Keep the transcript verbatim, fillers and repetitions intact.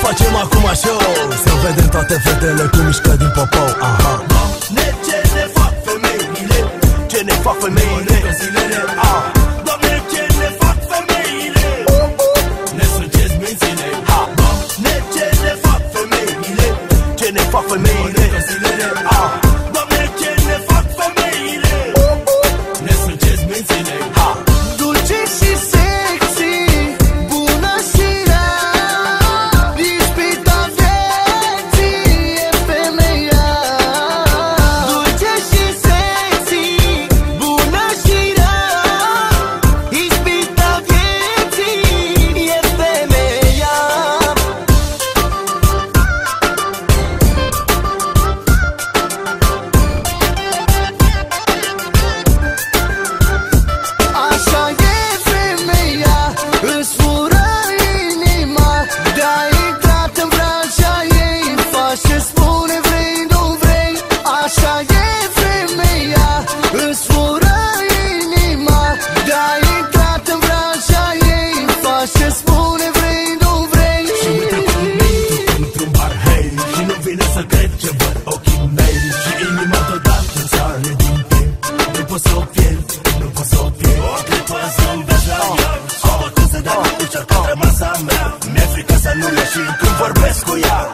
facem acum show, să vedem toate fetele cum mișcă din popou. Aha. Doamne, ce ne fac femeile, ce ne fac femeile, ah. Doamne, ce ne fac femeile, ne sugeți mințile. Doamne, ce ne fac femeile, ce ne fac femeile, ah. Doamne, ce ne fac femeile, ne sugeți mințile. Dulce și sexy, bună și rea, ispita vieții e femeia. Dulce și sexy, bună și rea, ispita vieții e femeia. Așa e femeia, îți fură inima, de-ai intrat în vraja ei, faci ce spune, vrei, nu vrei. Așa e femeia, îți fură inima, de-ai intrat în vraja ei, faci ce spune, vrei, nu vrei. Și uite cum intru într-un bar, hei, și nu vine să cred ce văd ochii mei. Și inima deodată sare din timp, nu pot să o pierd, nu pot să o pierd. O clipă zâmbesc la ea, și mă cum să dea ușa către masa mea. Mi-e frică să nu ieșim când vorbesc cu ea.